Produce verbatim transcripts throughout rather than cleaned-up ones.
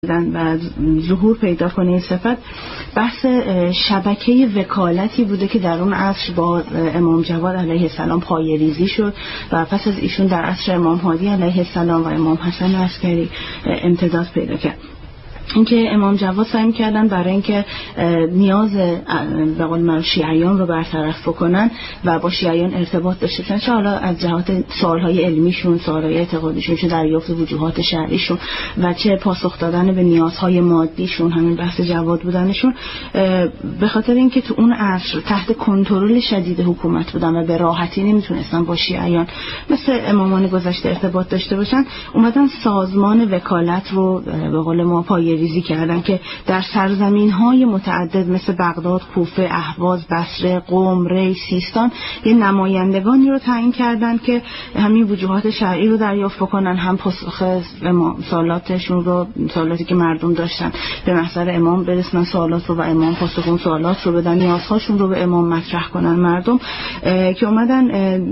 و ظهور پیدا کنه این صفت، بحث شبکه وکالتی بوده که در اون عصر با امام جواد علیه السلام پایه‌ریزی شد و پس از ایشون در عصر امام هادی علیه السلام و امام حسن عسکری امتداد پیدا کرد. اینکه امام جواد سعی کردن برای اینکه نیاز به قول معروف شیعیان رو برطرف بکنن و با شیعیان ارتباط داشته باشن، چه حالا از جهات سوالهای علمیشون، سوالهای اعتقادیشون، چه دریافت وجوهات شرعیشون و چه پاسخ دادن به نیازهای مادیشون، همین بحث جواد بودنشون، به خاطر اینکه تو اون عصر تحت کنترل شدید حکومت بودن و به راحتی نمیتونستن با شیعیان مثل امامان گذشته ارتباط داشته باشن، اومدن سازمان وکالت رو به قول ما پایه ریزی کردن که در سرزمین‌های متعدد مثل بغداد، کوفه، اهواز، بصره، قم، ری، سیستان یه نمایندگانی رو تعیین کردن که همین وجوهات شرعی رو دریافت بکنن، هم پاسخ سوالاتشون رو، سوالاتی که مردم داشتن به محضر امام برسونن، سوالات رو و امام پاسخ اون سوالات رو بدن، نیازهاشون رو به امام مطرح کنن مردم. که اومدن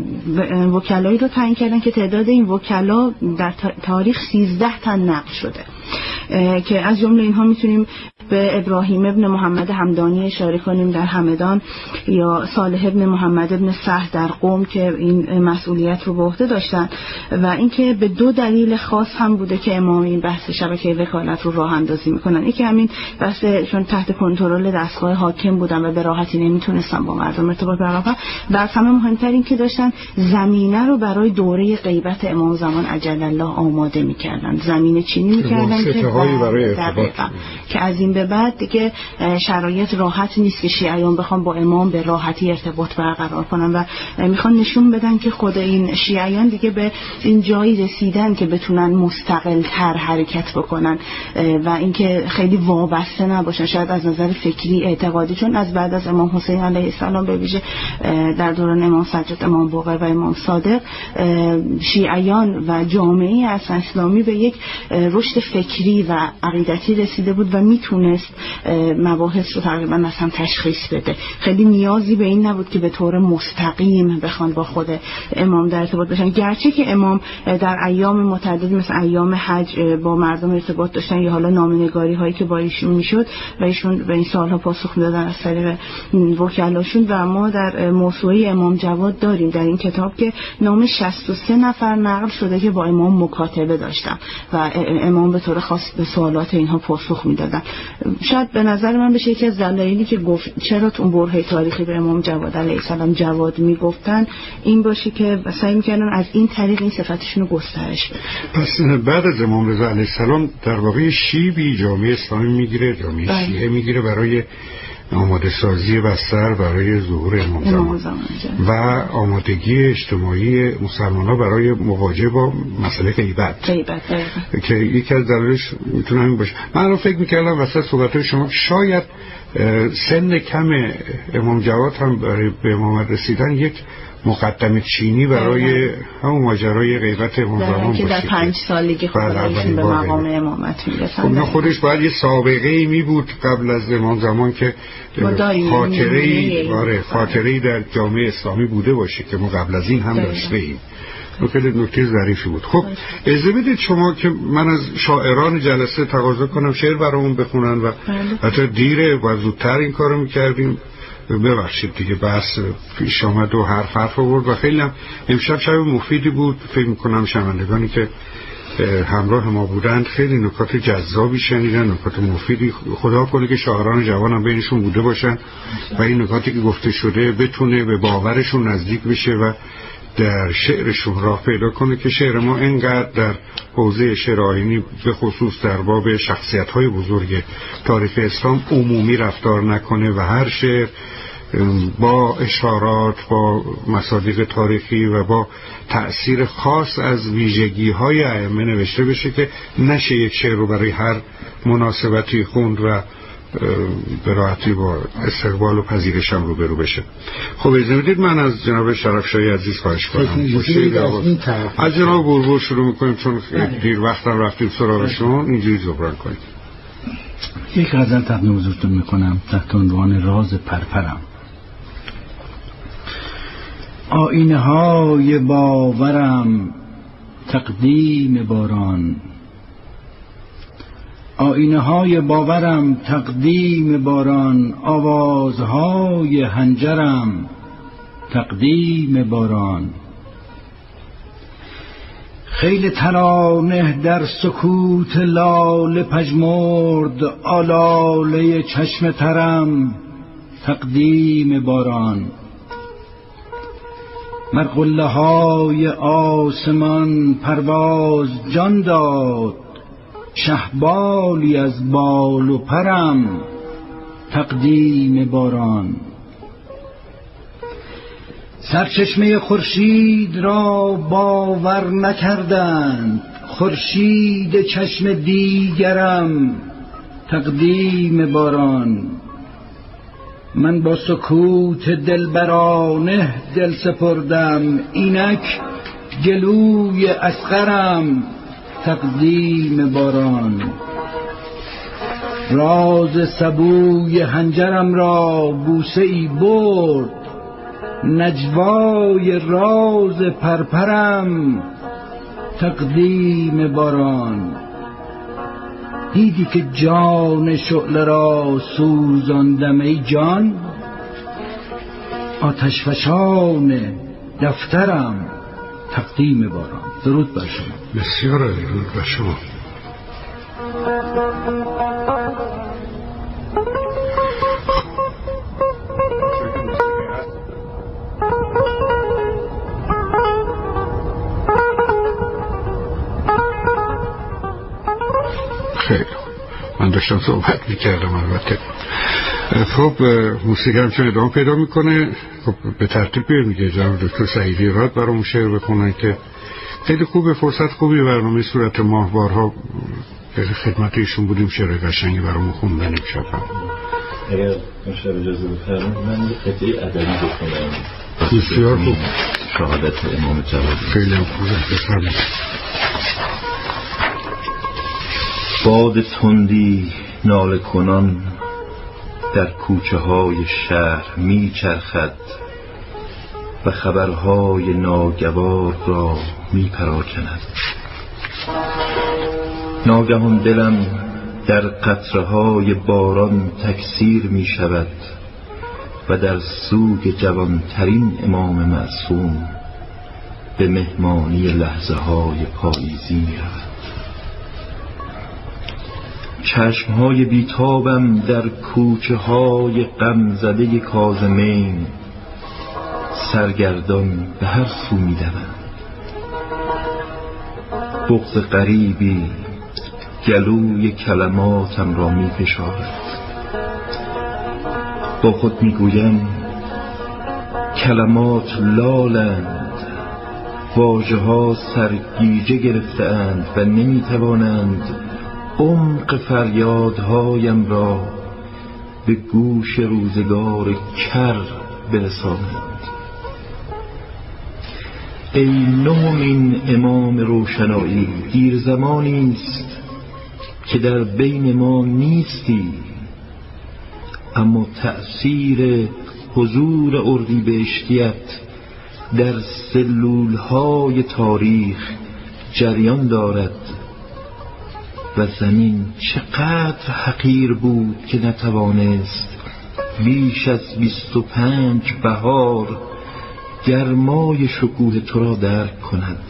وکلایی رو تعیین کردن که تعداد این وکلا در تاریخ سیزده تن نقل شده، که از جمله اینها میتونیم به ابراهیم ابن محمد همدانی اشاره کنیم در همدان، یا صالح ابن محمد ابن سهل در قم که این مسئولیت رو به عهده داشتن، و اینکه به دو دلیل خاص هم بوده که امام این بحث شبکه وکالت رو راه اندازی میکنن. این که همین بحث چون تحت کنترل دستگاه حاکم بودن و به راحتی نمیتونستن با مردم ارتباط برقرار کنن، در همه مهمتر این که داشتن زمینه رو برای دوره غیبت امام زمان عجل الله آماده میکردن، زمینه چینی میکردن که برای که از این به بعد دیگه شرایط راحت نیست که شیعیان بخوان با امام به راحتی ارتباط برقرار کنن و میخوان نشون بدن که خود این شیعیان دیگه به این جایی رسیدن که بتونن مستقل تر حرکت بکنن و اینکه خیلی وابسته نباشن، شاید از نظر فکری اعتقادی، چون از بعد از امام حسین علیه السلام به ویژه در دوران امام سجاد، امام باقر و امام صادق، شیعیان و جامعه اسلامی به یک رشد فکری و عقیدتی رسیده بود و میتونست مباحث رو تقریبا مثلا تشخیص بده. خیلی نیازی به این نبود که به طور مستقیم بخوان با خود امام در ارتباط باشن، گرچه که امام در ایام متعدد مثل ایام حج با مردم ارتباط داشتن یا حالا نامه‌نگاری هایی که با ایشون میشد و ایشون به این سوالها پاسخ میدادن از طریق وکلاشون. و ما در موسوعه امام جواد داریم در این کتاب که نام شصت و سه نفر نقل شده که با امام مکاتبه داشتن و امام به طور خاص به سوالات اینها پاسخ میدادن. شاید به نظر من بشه یکی از دلایلی که گفت چرا تو اون برهه تاریخی به امام جواد علیه السلام جواد میگفتن این باشه که سعی میکردن از این طریق این صفتشون رو گسترش بدن. پس بعد از امام رضا علیه السلام در واقع شیبی جامعه اسلامی میگیره، جامعه بله. شیعه میگیره برای آماده سازی بستر برای ظهور امام زمان و آمادگی اجتماعی مسلمان‌ها برای مواجهه با مسئله غیبت که یکی از دلایلش میتونه همین باشه. من الان فکر میکردم وسط صحبت‌های شما شاید سن کم امام جواد هم برای به امامت رسیدن یک مقدمه چینی برای همون ماجرای غیبت امام زمان باشه که در پنج سالگی خودشون به مقام امامت میرسن. خب خودش باید یه سابقه‌ای می بود قبل از امام زمان که خاطره‌ای آره خاطره‌ای در جامعه اسلامی بوده باشه که ما قبل از این هم داشته ایم. نکته نکته ظریفی بود. خب اجازه بدید شما که من از شاعران جلسه تقاضا کنم شعر برامون بخونن و حتی دیره و زودتر این کارو می‌کردیم. ببخشید دیگه بحث پیش آمد و حرف حرف آورد و خیلی هم امشب شب مفیدی بود. فکر میکنم شنوندگانی که همراه ما بودند خیلی نکات جذابی شنیدن، نکات مفیدی. خدا کنه که شاعران جوان هم بینشون بوده باشن و این نکاتی که گفته شده بتونه به باورشون نزدیک بشه و در شعرشون راه پیدا کنه که شعر ما اینقدر در حوزه شعر آیینی به خصوص در باب شخصیت‌های بزرگ تاریخ اسلام عمومی رفتار نکنه و هر شعر با اشارات، با مصادیق تاریخی و با تأثیر خاص از ویژگی‌های ائمه نوشته بشه که نشه یک شعر رو برای هر مناسبتی خوند و به راحتی با استقبال و پذیرش هم روبرو بشه. خب اجازه بدید من از جناب شرفشاهی عزیز خواهش کنم از جناب بوربور شروع میکنیم چون دیر وقتم رفتیم سراغشون، اینجوری جبران کنیم. یک غزل تقدیم حضورتون میکنم تحت عنوان راز پرپرم. آینه های باورم تقدیم باران، آینه های باورم تقدیم باران، آوازهای هنجرم تقدیم باران. خیل ترانه در سکوت لاله پژمرد، آلاله چشم ترم تقدیم باران. مر قله های آسمان پرواز جان داد، شهبالی از بال و پرم تقدیم باران. سرچشمه خورشید را باور نکردند، خورشید چشم دیگرم تقدیم باران. من با سکوت دلبرانه دل سپردم، اینک گلوی اصغرم تقدیم باران. راز سبوی هنجرم را بوسه ای برد، نجوای راز پرپرم تقدیم باران. دیدی که جان شعله را سوزاندم ای جان، آتش فشان دفترم تقدیم باران. درود بر شما. بسیار درود بر شما. خیلی من داشتم صحبت میکردم البته. خب موسیقی همچون ادامه پیدا میکنه. خب به ترتیب میگه جناب دکتر سعیدی راد برامون شعر بخونن که خیلی خوبه، فرصت خوبی برنامه صورت ماهوارها خیلی خدمت ایشون بودیم، شعر قشنگی برامون خوندن امشب. اگر مشتر اجازه بفرمایید من یه قطعه ادبی بخونم. بسیار خوب. شهادت امام جوادی. خیلی خوبه، بفرمایید. باد تندی ناله کنان در کوچه های شهر می چرخد و خبرهای ناگوار را می پراکند. ناگهان دلم در قطره های باران تکثیر می شود و در سوگ جوانترین امام معصوم به مهمانی لحظه های پاییزی می رود. چشمهای بیتابم در کوچه های غمزده کاظمین سرگردان به هر سو می دوند. بغض غریبی گلوی کلماتم را می فشارد. با خود می گویم کلمات لالند، واژه ها سرگیجه گرفتند و نمی توانند عمق فریادهایم را به گوش روزگار کر برسانند. ای نومین امام روشنایی، دیر زمانی است که در بین ما نیستی، اما تأثیر حضور اردیبهشتیت در سلولهای تاریخ جریان دارد و زمین چقدر حقیر بود که نتوانست بیش از بیست و پنج بهار گرمای شکوه تو را درک کند.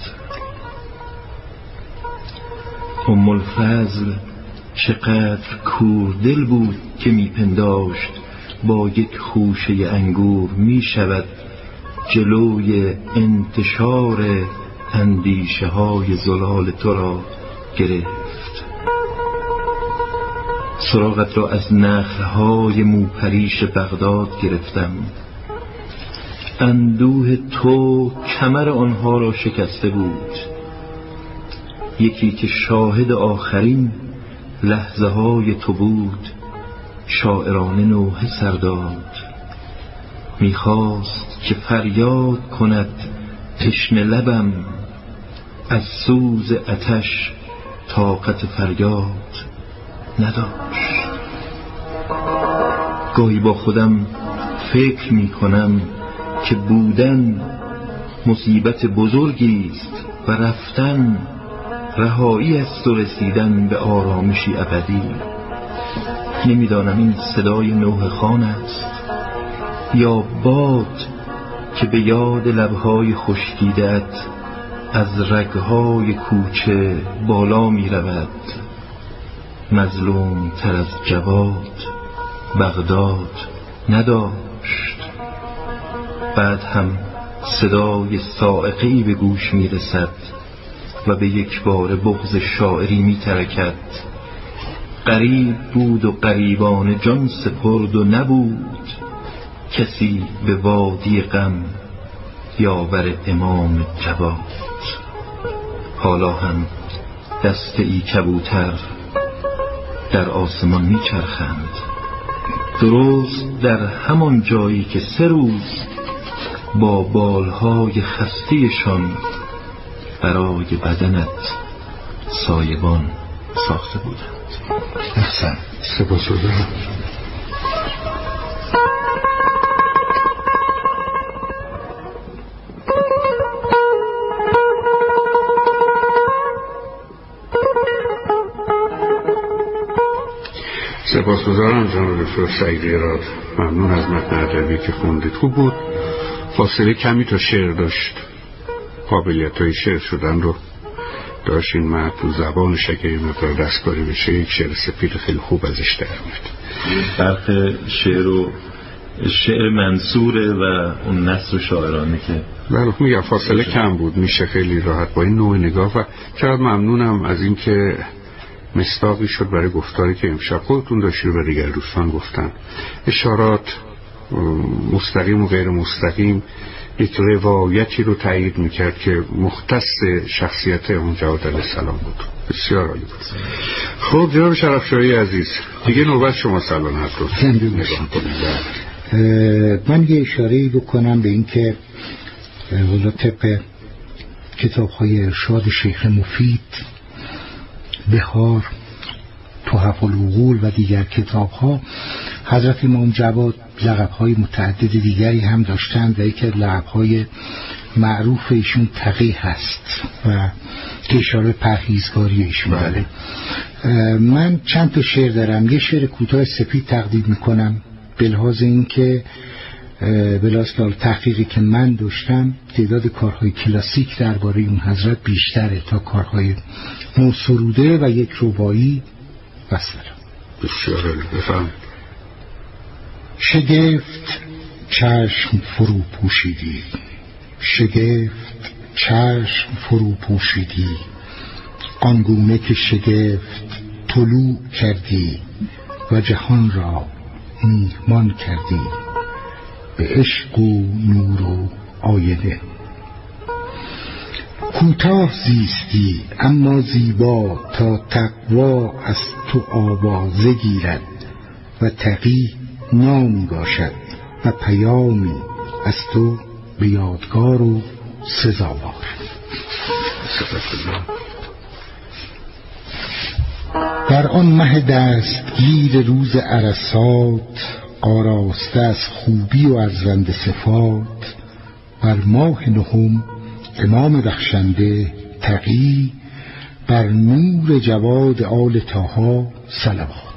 ام الفضل چقدر کوردل بود که میپنداشت با یک خوشه انگور میشود جلوی انتشار اندیشه های زلال تو را گرفت. سراغت را از نخل‌های موپریش بغداد گرفتم. اندوه تو کمر آنها را شکسته بود. یکی که شاهد آخرین لحظه های تو بود شاعرانه نوحه سر داد. میخواست که فریاد کند تشنه لبم، از سوز آتش طاقت فریاد نداشت. گاهی با خودم فکر می کنم که بودن مصیبت بزرگی است و رفتن رهایی است و رسیدن به آرامشی ابدی. نمیدانم این صدای نوح خان است یا باد که به یاد لبهای خشکیده‌ات از رگهای کوچه بالا می رود. مظلوم تر از جواد بغداد نداشت. بعد هم صدای صاعقه‌ای به گوش می رسد و به یک بار بغض شاعری می ترکد. غریب بود و غریبان جان سپرد و نبود کسی به وادی غم یاور امام جواد. حالا هم دست ای کبوتر در آسمان می چرخند، درست در همان جایی که سه روز با بالهای خسته‌شان برای بدنت سایبان ساخته بودند. احسن، سپاسگزارم. سپاسگزارم جناب دکتر سعید ایراد. ممنون از متن ادبی که خوندید. خوب بود. فاصله کمی تا شعر داشت. قابلیت های شعر شدن رو داشت. این متن تو زبان شکری مقدار دستکاری بشه یک شعر سپید خیلی خوب ازش در میاد. فرق شعر و شعر منصوره و اون نثر شاعرانه که بله میگم فاصله کم بود. میشه خیلی راحت با این نوع نگاه. و چقدر ممنونم از این که مصداقی شد برای گفتاری که امشب خودتون داشتید و دیگر دوستان گفتن. اشارات مستقیم و غیر مستقیم یک روایتی رو تایید میکرد که مختص شخصیت امام جواد علیه السلام بود. بسیار عالی بود. خب جناب شرفشاهی عزیز، دیگه نوبت شما سلامت رو نگاه کنید. من یه اشاره‌ای بکنم به این که حالا طبق کتاب‌های ارشاد شیخ مفید، بهار، تحف العقول و دیگر کتاب‌ها، حضرت امام جواد لقب‌های متعدد دیگری هم داشتند و یکی از لقب‌های معروف ایشون تقی هست و اشاره پرهیزگاری ایشون داره. من چند تا شعر دارم. یه شعر کوتاه سپید تقدیم میکنم به لحاظ این که به لحاظ تحقیقی که من داشتم تعداد کارهای کلاسیک درباره اون حضرت بیشتره تا کارهای نوسروده و یک رباعی بسیار. بسیار بفهم. شگفت چشم فرو پوشیدی، شگفت چشم فرو پوشیدی، آنگونه که شگفت طلوع کردی و جهان را میهمان کردی به عشق و نور و آینه. کوتاه زیستی اما زیبا تا تقوا از تو آوازه گیرد و تقی نامی باشد و پیامی از تو به یادگار و سزاوار. در آن مه دستگیر روز عرصات، آراسته از خوبی و ارزنده صفات، بر ماه نهم امام بخشنده تقی، بر نور جواد آل طه صلوات.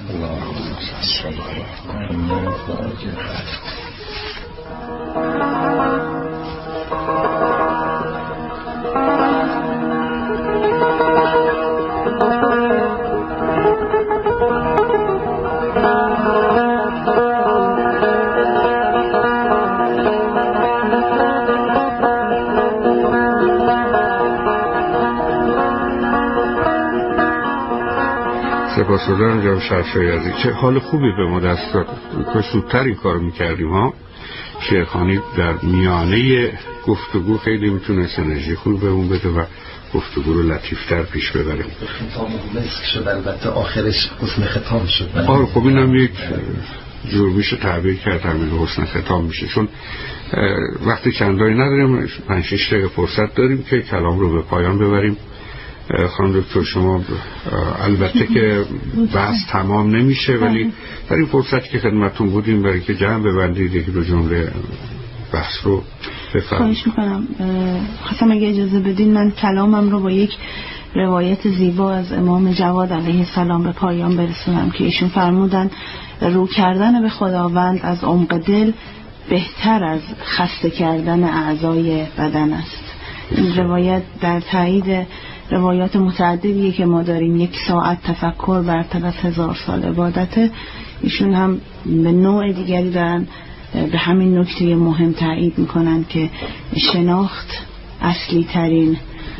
سپاسگزارم جناب شرفشاهی عزیز. چه حال خوبی به ما دست داد. کاش زودتر این کار میکردیم ها. شعرخوانی در میانه گفتگو خیلی میتونه انرژی خوب بهمون بده و گفتگو رو لطیفتر پیش ببریم. ختام مسک شد، البته آخرش حسن ختام شد. آره خب اینم یک جور میشه تعبیر کرد، همین حسن ختام میشه. چون وقتی چندانی نداریم، پنج شش دقیقه فرصت داریم که کلام رو به پایان ببریم. خانم دکتر شما البته که بحث تمام نمیشه، ولی در این فرصتی که خدمتون بودیم برای که جمع ببندید یکی دو جمله بحث رو بفرمایید. خواهش میکنم. خواستم اگه اجازه بدین من کلامم رو با یک روایت زیبا از امام جواد علیه السلام به پایان برسونم که ایشون فرمودن رو کردن به خداوند از عمق دل بهتر از خسته کردن اعضای بدن است. این روایت در تایید روایات متعددیه که ما داریم. یک ساعت تفکر برتر از هزار سال عبادت. ایشون هم به نوع دیگری دارن به همین نکته مهم تایید میکنن که شناخت اصلی ترین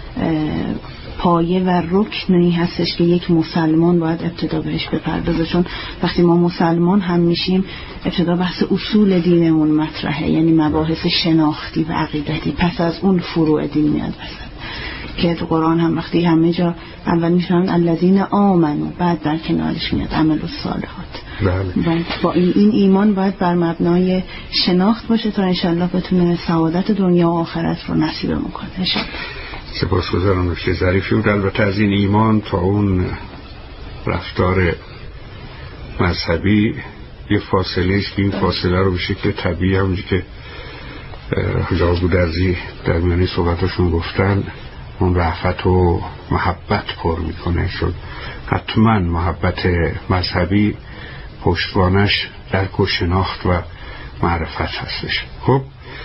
پایه و رکنی هستش که یک مسلمان باید ابتدا بهش بپردازه، چون وقتی ما مسلمان هم میشیم ابتدا بحث اصول دینمون مطرحه، یعنی مباحث شناختی و عقیدتی، پس از اون فروع دین میاد وسط که تو قرآن هم وقتی همه جا اول میشن الذین آمنو، بعد در کنارش میاد عمل الصالحات. بله. با این, این ایمان باید بر مبنای شناخت باشه تا انشالله بتونه سعادت دنیا و آخرت رو نصیبمون کنه انشالله. سپاسگزارم نکته ظریفی بود. البته از این ایمان تا اون رفتار مذهبی یه فاصله است که این فاصله رو به شکل طبیعی همونجوری که حجاب گودرزی در میانی صحبتاشون گفتن اون رأفت و محبت پر میکنه، چون حتما محبت مذهبی پشتوانش درک و شناخت و معرفت هستش. خب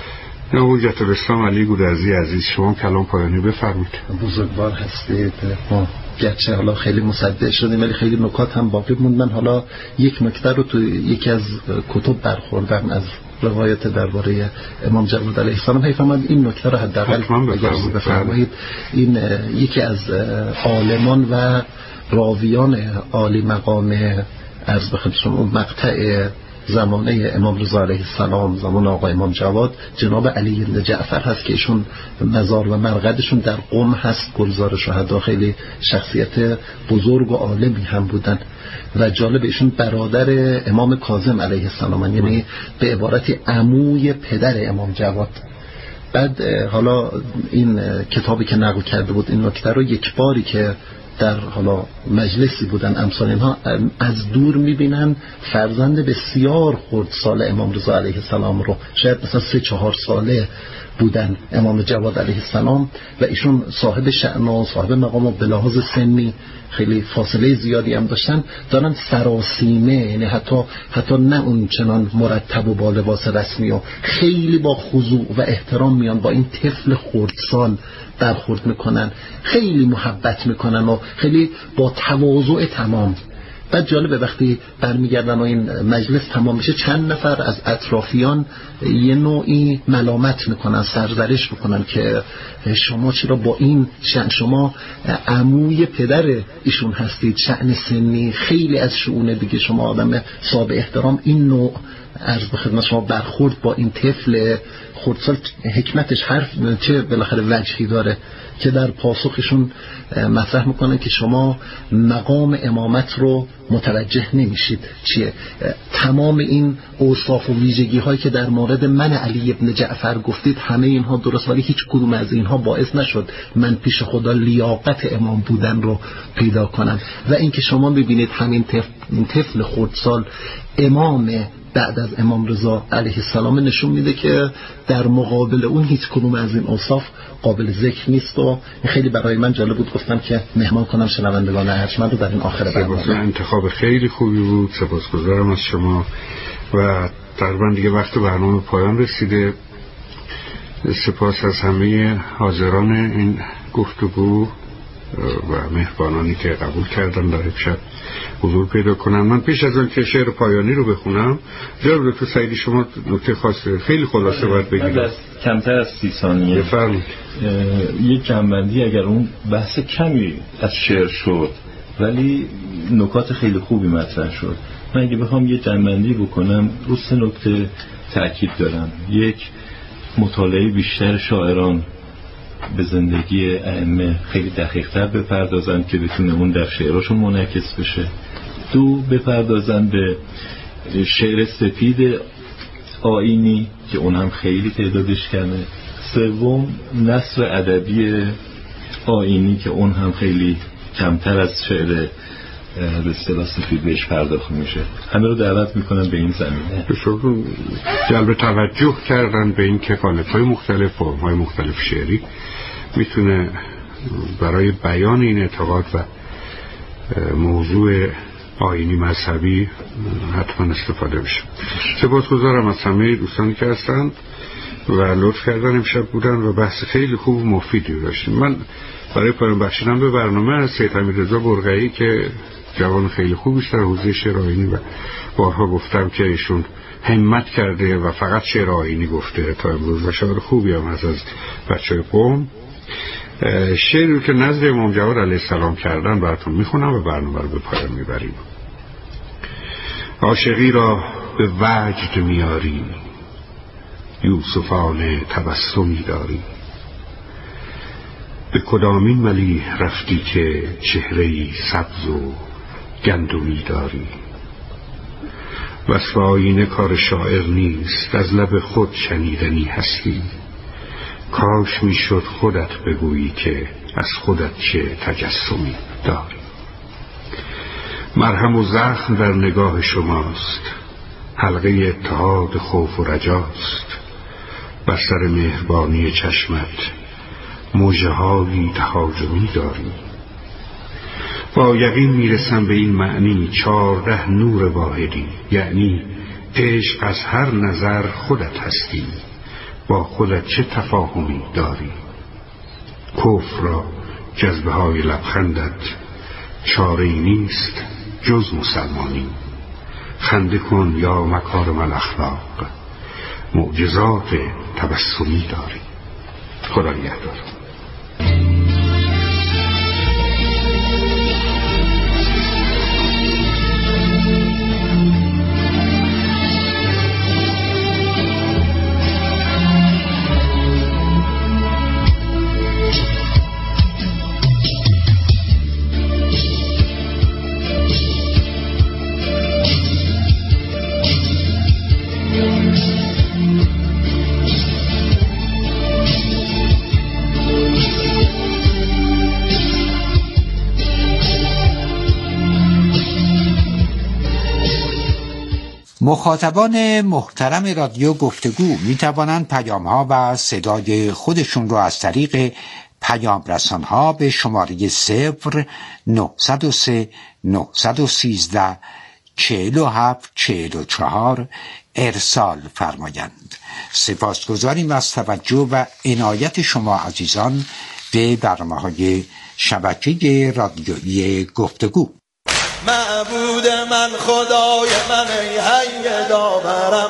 حجت الاسلام علی گودرزی عزیز، شما کلام پایانی بفرمایید. بزرگوار هستید. ما گرچه حالا خیلی مصدق شدیم ولی خیلی نکات هم باقی موند. من حالا یک نکته رو تو یکی از کتب برخوردم از روایت درباره امام جواد علیه السلام، حیفم این نکته رو حداقل بفرمایید. این یکی از عالمان و راویان عالی مقام عرض به خدمتتون اون مقطع زمانه امام رضا علیه السلام، زمان آقا امام جواد، جناب علی بن جعفر هست که ایشون مزار و مرقدشون در قم هست. گلزار شهدا، خیلی شخصیت بزرگ و عالمی هم بودن و جالب ایشون برادر امام کاظم علیه السلام، یعنی به عبارتی عموی پدر امام جواد. بعد حالا این کتابی که نقل کرده بود این نکته رو، یک باری که در حالا مجلسی بودن امثال اینها، از دور میبینن فرزند بسیار خردسال امام رضا علیه السلام رو، شاید مثلا سه چهار ساله بودن امام جواد علیه السلام و ایشون صاحب شأن و صاحب مقام و به لحاظ سنی خیلی فاصله زیادی هم داشتن، دارن سراسیمه، یعنی حتی حتی نه اون چنان مرتب و با لباس رسمی و خیلی با خضوع و احترام میان با این طفل خردسال برخورد میکنن، خیلی محبت میکنن و خیلی با تواضع تمام. بعد جالبه وقتی برمیگردن و این مجلس تمام میشه، چند نفر از اطرافیان یه نوعی ملامت میکنن، سرزنش میکنن که شما چرا با این شأن، شما عموی پدر ایشون هستید، شأن سنی خیلی از شؤون دیگه، شما آدم صاحب احترام، این نوع عرض به خدمت شما برخورد با این طفل خردسال حکمتش حرف چه بالاخره وجهی داره که در پاسخشون مطرح میکنن که شما مقام امامت رو متوجه نمیشید چیه. تمام این اوصاف و ویژگی هایی که در مورد من علی ابن جعفر گفتید همه اینها درست، ولی هیچ کدوم از اینها باعث نشد من پیش خدا لیاقت امام بودن رو پیدا کنم. و اینکه شما ببینید همین طفل, طفل خردسال امام بعد از امام رضا علیه السلام نشون میده که در مقابل اون هیچ کدوم از این اوصاف قابل ذکر نیست. و خیلی برای من جالب بود، گفتم که مهمان کنم شنوندگان ارجمند رو در این آخر برنامه. انتخاب خیلی خوبی بود، سپاسگزارم از شما و تقریبا دیگه وقت برنامه پایان رسیده. سپاس از همه حاضران این گفتگو و مهربانانی که قبول کردن در امشب حضور پیدا کنم. من پیش از آن که شعر پایانی رو بخونم، جناب دکتر سعیدی شما نکته خاصه خیلی خلاصه باید بگید، کمتر از سی ثانیه بفرمایید. یک جنبندی، اگر اون بحث کمی از شعر شد ولی نکات خیلی خوبی مطرح شد، من اگه بخوام یه جنبندی بکنم رو سه نکته تأکید دارم. یک، مطالعه بیشتر شاعران به زندگی ائمه خیلی دقیق‌تر بپردازن که بتونه اون در شعراشون منعکس بشه. دو، بپردازن به شعر سپید آیینی که اون هم خیلی تعدادش کمه. سوم، نثر ادبی آیینی که اون هم خیلی کمتر از شعر به اصطلاح سفید بهش پرداخت میشه. همه رو دعوت میکنم به این زمینه. بسیار جلب توجه کردن به این که قالب‌های مختلف، فرم‌های مختلف شعری میتونه برای بیان این اعتقاد و موضوع آیینی مذهبی حتما استفاده بشه. سپاسگزارم از همه دوستانی که هستند و لطف کردن امشب بودن و بحث خیلی خوب و مفیدی داشتیم. من برای پایان بخشیدن به برنامه از سید امیررضا برقعی که جوان خیلی خوبی است در حوزه شعر آیینی و بارها گفتم که ایشون همت کرده و فقط شعر آیینی گفته تا امروز و شعر خوبی هم از از بچه قوم. شعری که نزد امام جواد علیه السلام کردن براتون میخونم و برنامه رو به پایان میبریم. عاشقی را به وجد میاری، یوسفانه تبسمی داری. به کدامین ولی رفتی که چهره‌ای سبز و گندمی داری. وصف آینه کار شاعر نیست، از لب خود شنیدنی هستی. کاش میشد خودت بگویی که از خودت چه تجسمی داری. مرهم و زخم در نگاه شماست، حلقه اتحاد خوف و رجاست. بر سر مهربانی چشمت موجه هایی تهاجمی داری. با یقین میرسم به این معنی چارده نور واحدی، یعنی عشق از هر نظر خودت هستی. با خودت چه تفاهمی داری. کفر را جذبه های لبخندت چاره‌ای نیست جز مسلمانی. خنده کن یا مکارم الاخلاق، معجزات تبسمی داری. خدا نگهدار. مخاطبان محترم رادیو گفتگو می توانند پیام ها و صدای خودشون را از طریق پیام رسان ها به شماره صفر نهصد و سه نهصد و سیزده چهل و هفت چهل و چهار ارسال فرمایند. سپاسگزاریم از توجه و عنایت شما عزیزان به برنامه های شبکه رادیویی گفتگو. معبود من خدای من ای حی داورم،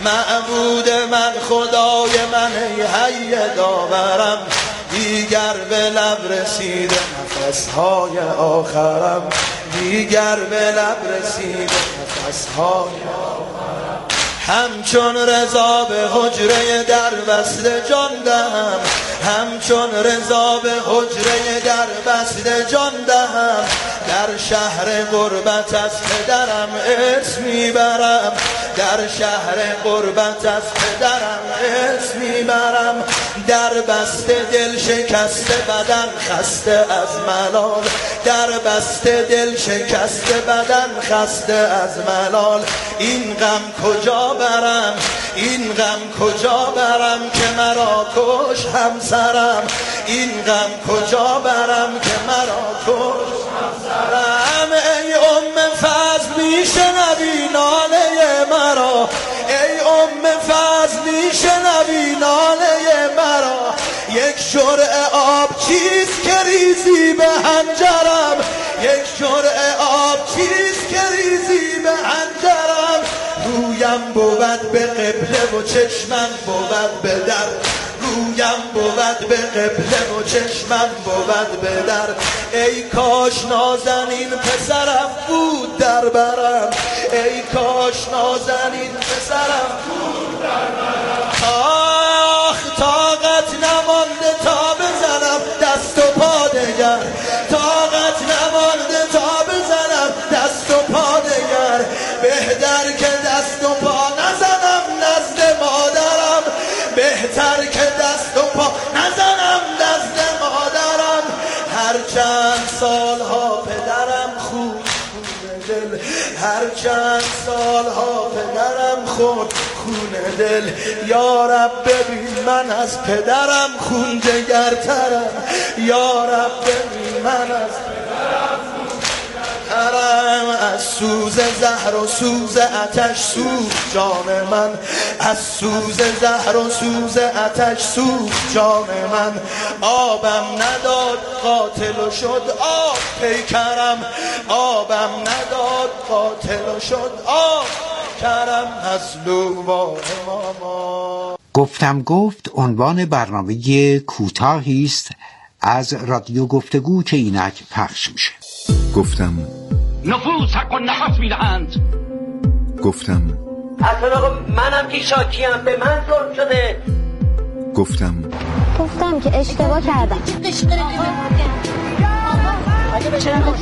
معبود من خدای من ای حی داورم. دیگر به لب رسیده نفسهای آخرم، دیگر به لب رسیده نفسهای آخرم. همچون رضا به حجره در بسته جان دهم، همچون رضا به حجره در بسته جان دهم. در شهر غربت از پدرم ارث میبرم، در شهر غربت از پدرم ارث میبرم. در بسته دل شکسته بدن خسته از ملال، در بسته دل شکسته بدن خسته از ملال. این غم کجا برم، این غم کجا برم که مرا کش همسرم، این غم کجا برم که مرا کش همسرم. ای ام فضل میشنوی ناله مرا، ای ام فضل میشنوی ناله مرا. یک جرعه آب چیست که ریزی به حنجرم، یک جرعه آب چیست که ریزی به حنجرم. رویم بود به قبله و چشمم بود به در، رویم بود به قبله و چشمم بود به در. ای کاش نازنین پسرم بود در برم، ای کاش نازنین پسرم بود در برم. آخ طاقت نمانده تا بزنم دست و پا دگر، طاقت نمانده تا بزنم دست و پا دگر. بهتر که دست و پا نزنم نزد مادرم، بهتر که دست و پا نزنم نزد مادرم. هر چند سالها پدرم خون خون دل، هر چند سالها پدرم خون خون دل. یا رب ببین من از پدرم خون جگرترم، یا رب من از حرم، از سوز زهر و سوز آتش سوز جان من، از سوز زهر و سوز آتش سوز جان من. آبم نداد قاتل و شد آب پیکرم، آبم نداد قاتل و شد آب کرم از لوبان ماما. گفتم گفت عنوان برنامه کوتاهی است از رادیو گفتگو که اینک پخش میشه. گفتم نفوس حق و نفس میدهند. گفتم اصلا منم که شاکیم، به من ظلم شده. گفتم گفتم که اشتباه کردم. چرا با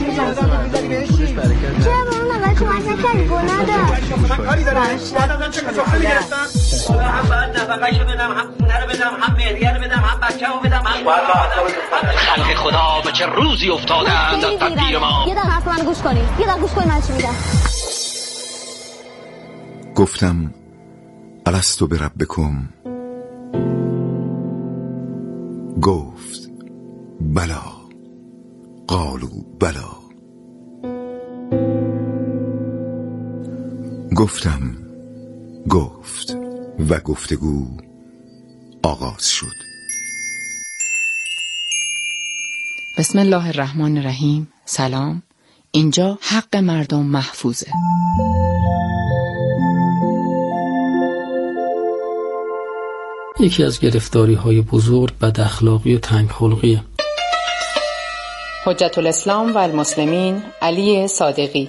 اون اول کمک نکردی؟ گناه داشت. من کاری دارم. دادم چه کسافه میگرفتن؟ هم باید نفقهشو بدم، هم خونه رو بدم، هم مهریه رو بدم، هم بچه رو بدم، هم خلق خدا به چه روزی افتادند از تقدیر ما. یه دقیقه حرف منو گوش کنی، یه دقیقه گوش کنی من چی میگم. گفتم الستو بربکم، گفت بلا، قالوا بلا. گفتم گفت و گفتگو آغاز شد. بسم الله الرحمن الرحیم. سلام، اینجا حق مردم محفوظه. یکی از گرفتاری های بزرگ بد اخلاقی و تنگ خلقیه. حجت الاسلام و المسلمین علی صادقی.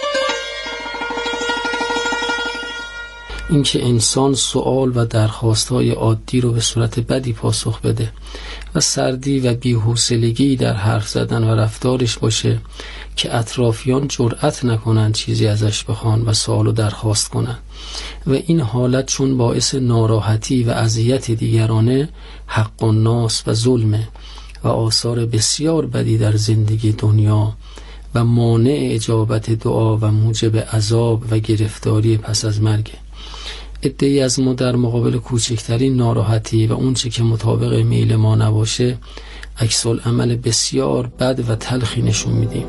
اینکه انسان سوال و درخواست‌های عادی رو به صورت بدی پاسخ بده و سردی و بی‌حوصلگی در حرف زدن و رفتارش باشه که اطرافیان جرأت نکنن چیزی ازش بخوان و سوال و درخواست کنن و این حالت چون باعث ناراحتی و اذیت دیگرانه حق الناس و ظلمه و آثار بسیار بدی در زندگی دنیا و مانع اجابت دعا و موجب عذاب و گرفتاری پس از مرگ. عده‌ای از ما در مقابل کوچکترین ناراحتی و اون چه که مطابق میل ما نباشه عکس العمل بسیار بد و تلخی نشون میدیم.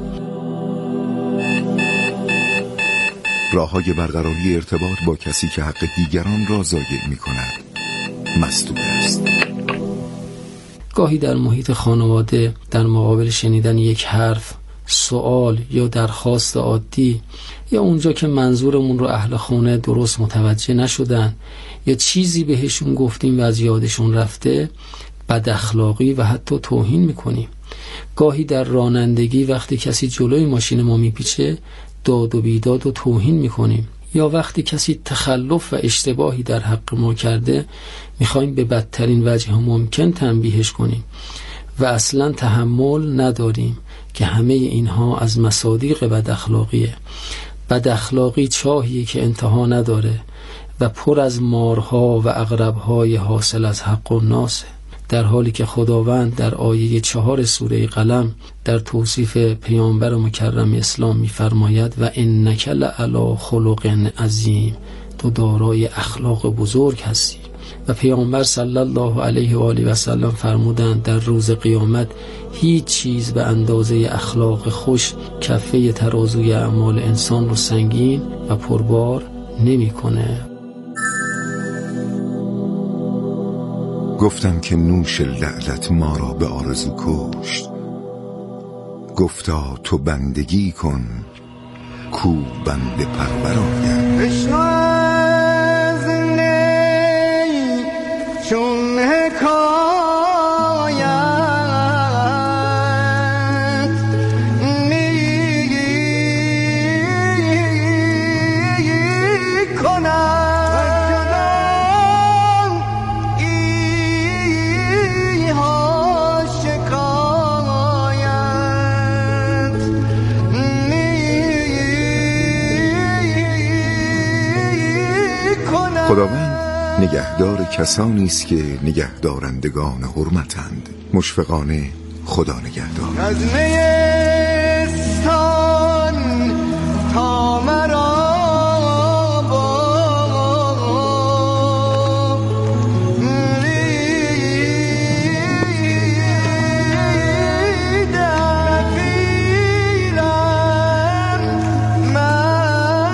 راه‌های برقراری ارتباط با کسی که حق دیگران را ضایع می‌کند مسدود است. گاهی در محیط خانواده در مقابل شنیدن یک حرف، سوال یا درخواست عادی یا اونجا که منظورمون رو اهل خونه درست متوجه نشدن یا چیزی بهشون گفتیم و از یادشون رفته بد اخلاقی و حتی توهین میکنیم. گاهی در رانندگی وقتی کسی جلوی ماشین ما میپیچه داد و بیداد و توهین میکنیم یا وقتی کسی تخلف و اشتباهی در حق ما کرده میخوایم به بدترین وجه ممکن تنبیهش کنیم و اصلا تحمل نداریم که همه اینها از مصادیق بد اخلاقیه. بد اخلاقی چاهیه که انتها نداره و پر از مارها و عقربهای حاصل از حق الناسه، در حالی که خداوند در آیه چهار سوره قلم در توصیف پیامبر مکرم اسلام می‌فرماید و انک لعلی خلق عظیم، تو دارای اخلاق بزرگ هستی. و پیامبر صلی الله علیه و آله و سلم فرمودند در روز قیامت هیچ چیز به اندازه اخلاق خوش کفه ترازوی اعمال انسان رو سنگین و پربار نمی‌کنه. گفتم که نوش لعنت ما را به آرزو کشت، گفتا تو بندگی کن کو بنده پرور آید. چون حکایت می کند ایها شکایت می کند. خداوند نگهدار کسانی است که نگهدارندگان حرمتند. مشفقانه خدا نگهدار.